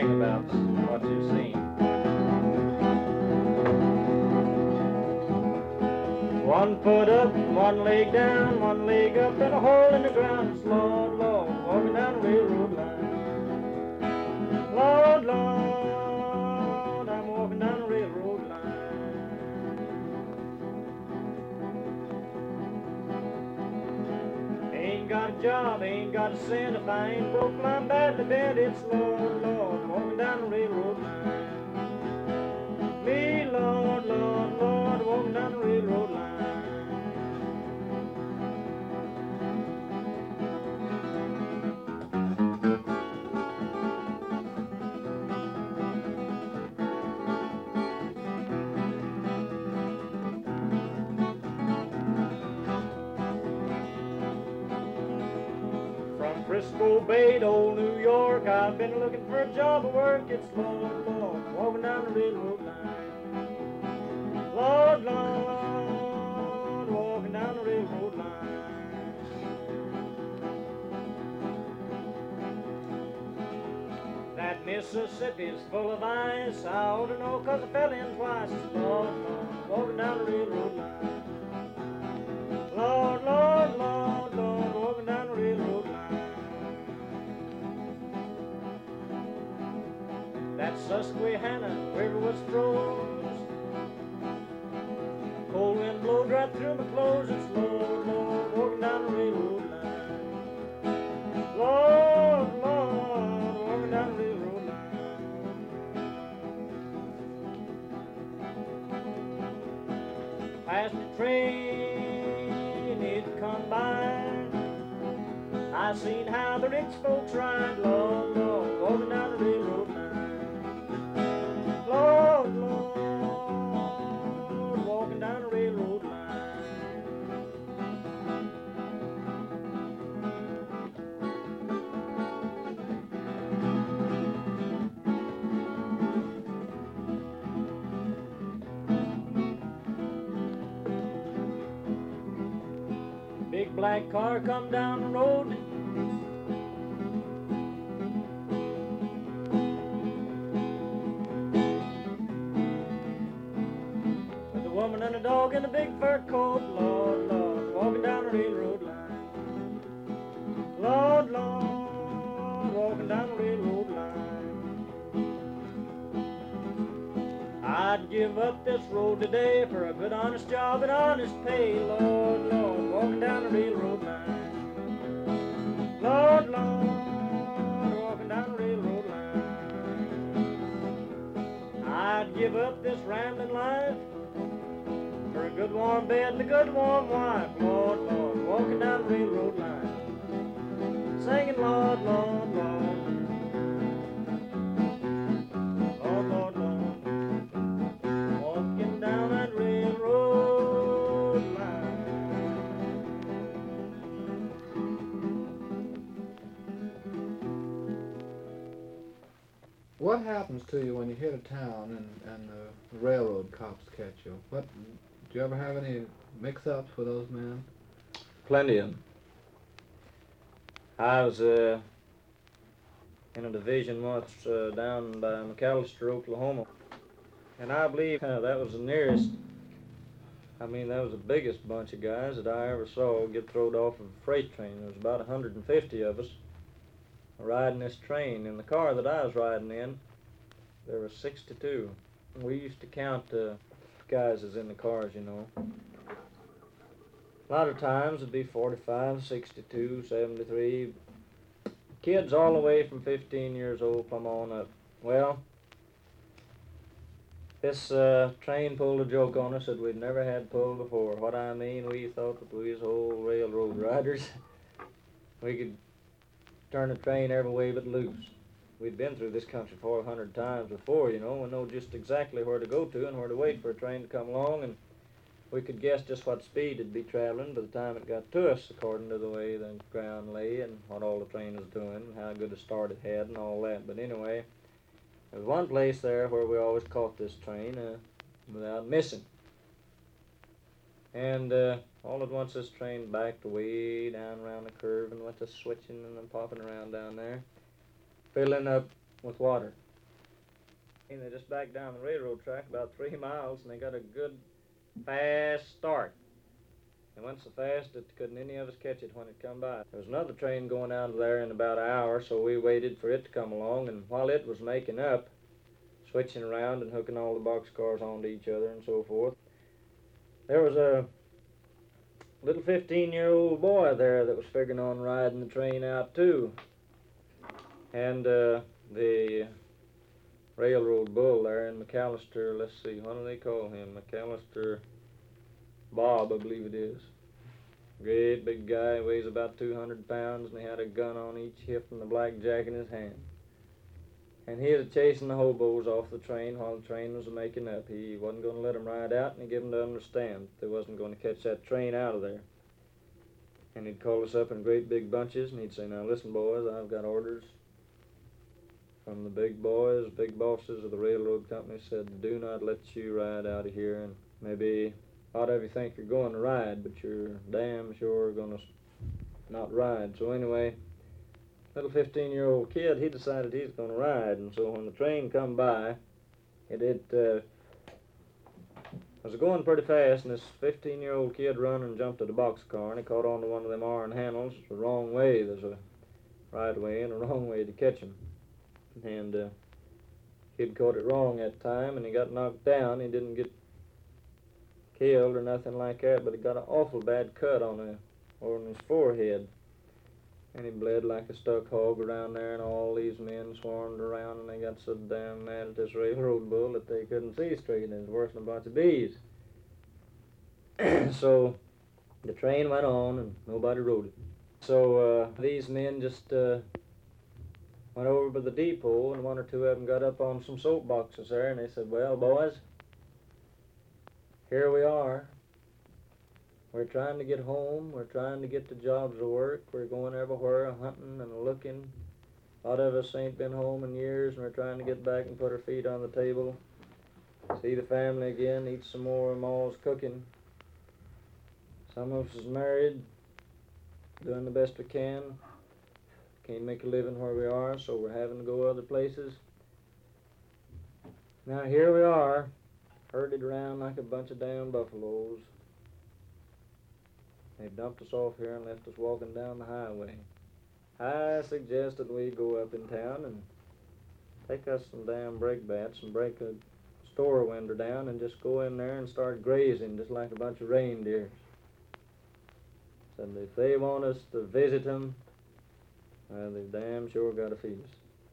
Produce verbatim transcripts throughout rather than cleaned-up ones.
sing about what you've seen. One foot up, one leg down, one leg up, and a hole in the ground. It's Lord, Lord, walking down the railroad line. Lord, Lord, I'm walking down the railroad line. Ain't got a job, ain't got a cent. If I ain't broke, I'm badly bent. It's Lord, Lord, walking down the railroad line. Me, Lord, Lord, Lord, walking down the railroad line. From Frisco Bay to old New York, I've been looking for a job of work. It's Lord, Lord, walking down the railroad line. Lord, Lord, walking down the railroad line. That Mississippi's full of ice. I ought to know 'cause I fell in twice. It's Lord, Lord, walking down the railroad line. Lord, Lord, Lord, Lord, walking down the railroad line. That Susquehanna River was froze. Cold wind blowed right through my clothes. It's Lord, Lord, walking down the railroad line. Lord, Lord, walking down the railroad line. Past the train, it come by. I seen how the rich folks ride. Lord, Lord, walking down the railroad line. Lord, Lord, walking down the railroad line. Big black car come down the road. Woman and a dog in a big fur coat. Lord, Lord, walking down the railroad line. Lord, Lord, walking down the railroad line. I'd give up this road today for a good honest job and honest pay. Lord, Lord, walking down the railroad line. Lord, Lord, walking down the railroad line. I'd give up this rambling life for a good warm bed and a good warm wife. Lord, Lord, walking down the railroad line. Singing, Lord, Lord, Lord. Lord, Lord, Lord. Walking down that railroad line. What happens to you when you hit a town and, and the railroad cops catch you? What, do you ever have any mix-ups with those men? Plenty of them. I was uh, in a division once uh, down by McAllister, Oklahoma. And I believe uh, that was the nearest, I mean, that was the biggest bunch of guys that I ever saw get thrown off of a freight train. There was about one hundred fifty of us riding this train. In the car that I was riding in, there were sixty-two. We used to count the uh, guys that's in the cars, you know. A lot of times it'd be forty-five, sixty-two, seventy-three. Kids all the way from fifteen years old come on up. Well, this uh, train pulled a joke on us that we'd never had pulled before. What I mean, we thought that we was old railroad riders. We could turn the train every way but loose. We'd been through this country four hundred times before, you know, and know just exactly where to go to and where to wait for a train to come along, and we could guess just what speed it'd be traveling by the time it got to us, according to the way the ground lay and what all the train was doing and how good a start it had and all that. But anyway, there was one place there where we always caught this train uh, without missing. And uh, all at once this train backed way down around the curve and went to switching and then popping around down there, filling up with water. And they just backed down the railroad track about three miles, and they got a good fast start. It went so fast that couldn't any of us catch it when it come by. There was another train going out of there in about an hour, so we waited for it to come along, and while it was making up, switching around and hooking all the boxcars onto each other and so forth, there was a little fifteen-year-old boy there that was figuring on riding the train out too. And uh, the railroad bull there in McAllister, let's see, what do they call him? McAllister Bob, I believe it is. Great big guy, weighs about two hundred pounds, and he had a gun on each hip and a blackjack in his hand. And he was chasing the hobos off the train while the train was making up. He wasn't going to let them ride out, and he gave them to understand they wasn't going to catch that train out of there. And he'd call us up in great big bunches, and he'd say, now listen, boys, I've got orders from the big boys, big bosses of the railroad company, said do not let you ride out of here, and maybe a lot of you think you're going to ride, but you're damn sure going to not ride. So anyway, little fifteen-year-old kid, he decided he was going to ride, and so when the train come by, it, it uh, was going pretty fast, and this fifteen-year-old kid run and jumped to the boxcar, and he caught onto one of them iron handles the wrong way. There's a right way and a wrong way to catch him. And uh, kid caught it wrong that time, and he got knocked down. He didn't get killed or nothing like that, but he got an awful bad cut on, a, on his forehead. And he bled like a stuck hog around there, and all these men swarmed around, and they got so damn mad at this railroad bull that they couldn't see straight, and it was worse than a bunch of bees. So the train went on, and nobody rode it. So uh, these men just uh, went over to the depot, and one or two of them got up on some soapboxes there, and they said, well, boys, here we are. We're trying to get home. We're trying to get to jobs of work. We're going everywhere, hunting and looking. A lot of us ain't been home in years, and we're trying to get back and put our feet on the table, see the family again, eat some more of Ma's cooking. Some of us is married, doing the best we can. Can't make a living where we are, so we're having to go other places. Now here we are, herded around like a bunch of damn buffaloes. They dumped us off here and left us walking down the highway. I suggest that we go up in town and take us some damn brake bats and break a store window down and just go in there and start grazing just like a bunch of reindeers. Said if they want us to visit them, well, they damn sure got to feed us.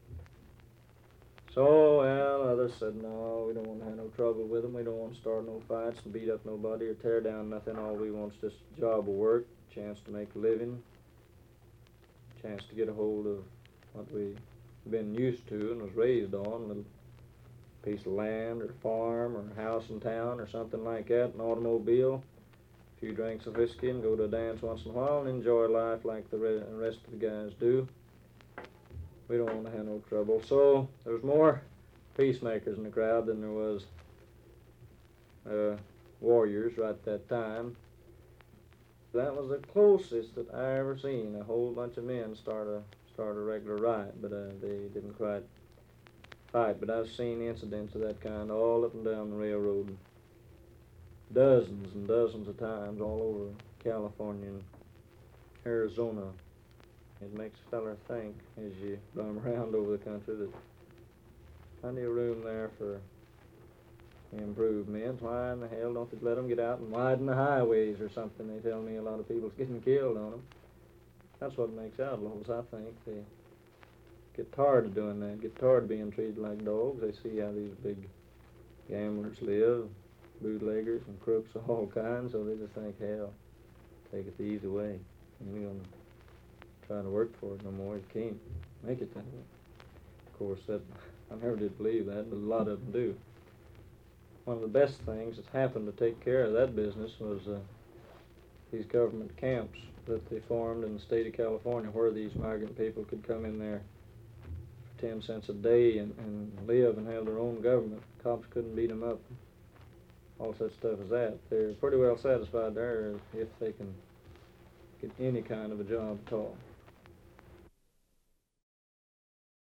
So, well, others said, no, we don't want to have no trouble with them. We don't want to start no fights and beat up nobody or tear down nothing. All we want is just a job of work, chance to make a living, chance to get a hold of what we've been used to and was raised on, a little piece of land or farm or house in town or something like that, an automobile, a few drinks of whiskey and go to a dance once in a while and enjoy life like the re- rest of the guys do. We don't want to have no trouble. So there was more peacemakers in the crowd than there was uh, warriors right at that time. That was the closest that I ever seen a whole bunch of men start a start a regular riot, but uh, they didn't quite fight. But I've seen incidents of that kind all up and down the railroad, dozens and dozens of times all over California and Arizona. It makes a feller think, as you roam around over the country, that plenty of room there for improvement. Why in the hell don't they let them get out and widen the highways or something? They tell me a lot of people's getting killed on them. That's what makes outlaws, I think. They get tired of doing that, get tired of being treated like dogs. They see how these big gamblers live, bootleggers and crooks of all kinds, so they just think, hell, take it the easy way. And you're gonna try to work for it no more. You can't make it that way. Of course, that I never did believe that, but a lot of them do. One of the best things that's happened to take care of that business was uh, these government camps that they formed in the state of California, where these migrant people could come in there for ten cents a day and, and live and have their own government. Cops couldn't beat them up. All such stuff as that. They're pretty well satisfied there if they can get any kind of a job at all.